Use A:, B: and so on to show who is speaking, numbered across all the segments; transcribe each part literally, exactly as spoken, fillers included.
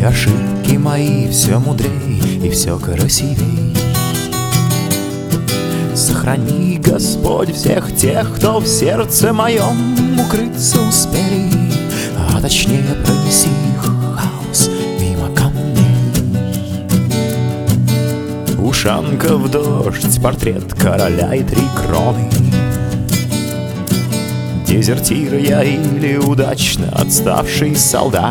A: ошибки мои все мудрей и все красивей. Сохрани, Господь, всех тех, кто в сердце моем укрыться успели, а точнее пронеси их хаос мимо камней. Ушанка в дождь, портрет короля и три кроны. Дезертир я или удачно отставший солдат.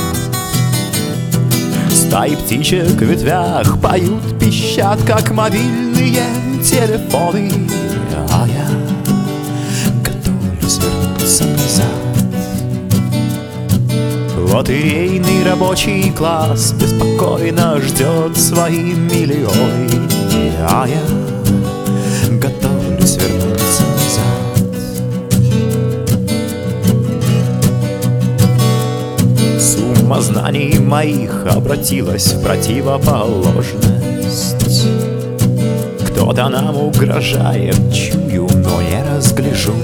A: Стаи птичек в ветвях поют, пищат, как мобильные телефоны, а я готовлюсь вернуться назад. Лотерейный рабочий класс беспокойно ждет свои миллионы, а я готовлюсь вернуться назад. Сумма знаний моих обратилась в противоположность. Кто-то нам угрожает, чую, но не разгляжу.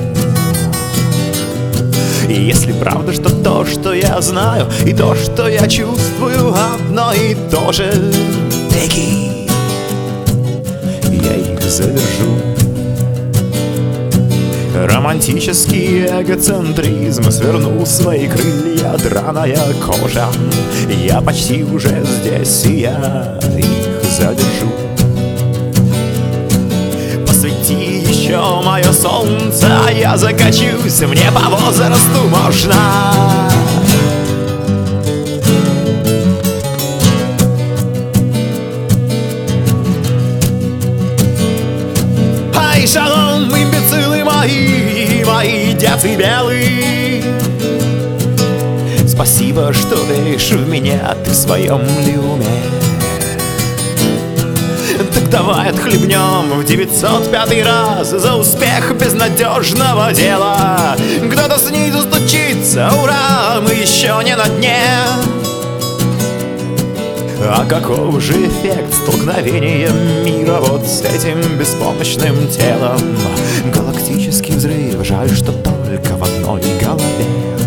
A: И если правда, что то, что я знаю, и то, что я чувствую, одно и то же, беги, я их задержу. Романтический эгоцентризм свернул свои крылья, драная кожа. Я почти уже здесь, и я их задержу. Посвети еще мое солнце, а я закачусь, мне по возрасту можно. Ай, шалом, имбецилы мои, мои децибелы. Спасибо, что веришь в меня, ты в своем ли уме? Так давай отхлебнем в девятьсот пятый раз за успех безнадежного дела. Кто-то снизу стучится, ура, мы еще не на дне. А каков же эффект столкновения мира вот с этим беспомощным телом? Галактический взрыв, жаль, что только в одной голове.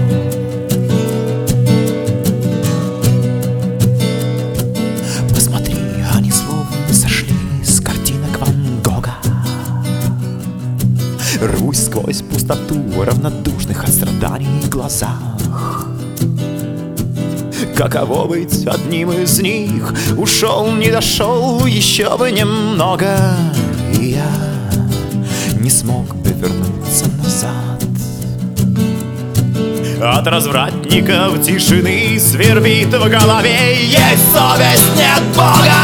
A: Посмотри, они словно сошли с картинок Ван Гога. Рвусь сквозь пустоту в равнодушных от страданий глазах. Каково быть одним из них? Ушел, не дошел, еще бы немного, и я не смог бы вернуться назад. От развратников тишины свербит в голове. Есть совесть, нет Бога.